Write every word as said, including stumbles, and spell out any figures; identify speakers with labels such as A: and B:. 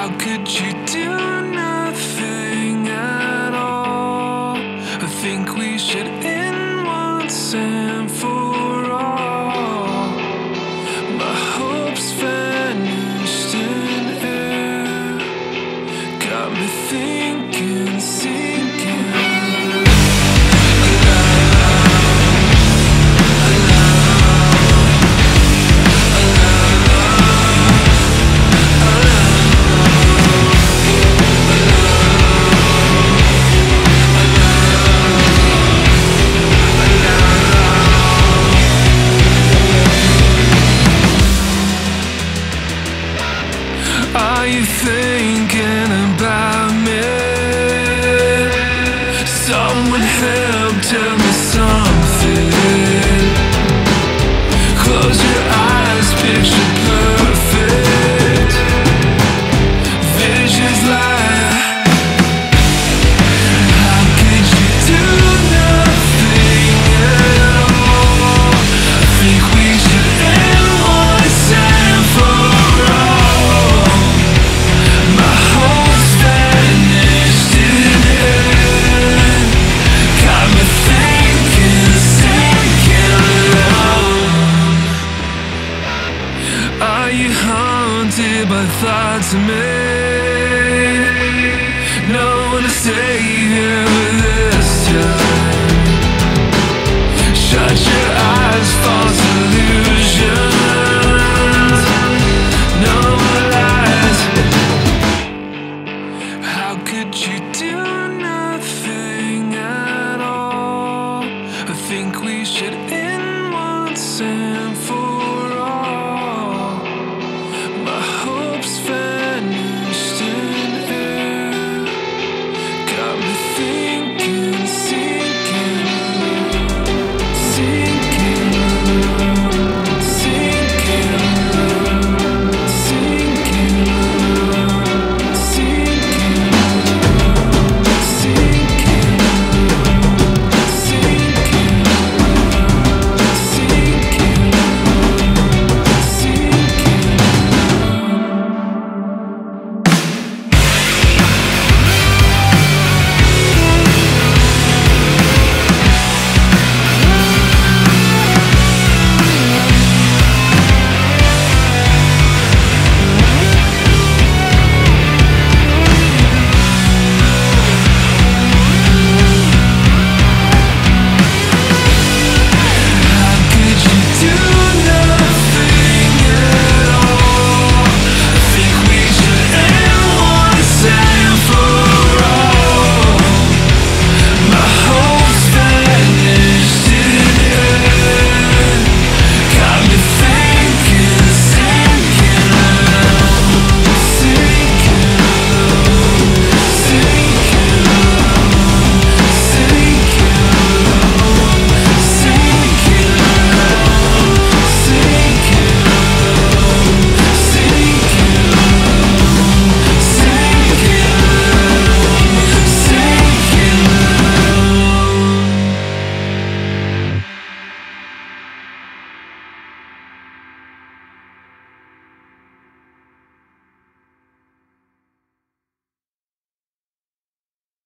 A: How could you do nothing at all? I think we should end once and for all. My hopes vanished in air, got me thinking, sinking. Are you thinking about me? Someone help tell me something. Close your eyes, picture perfect. Visions lie. How could you do nothing at all? I think we should end once and for all. My hopes vanished in air, got me thinking, sinking alone. Are you haunted by thoughts of me? No one to save you this time. Shut your eyes, false illusions. No more lies. How could you do nothing at all? I think we should end once and for all. My hopes fail.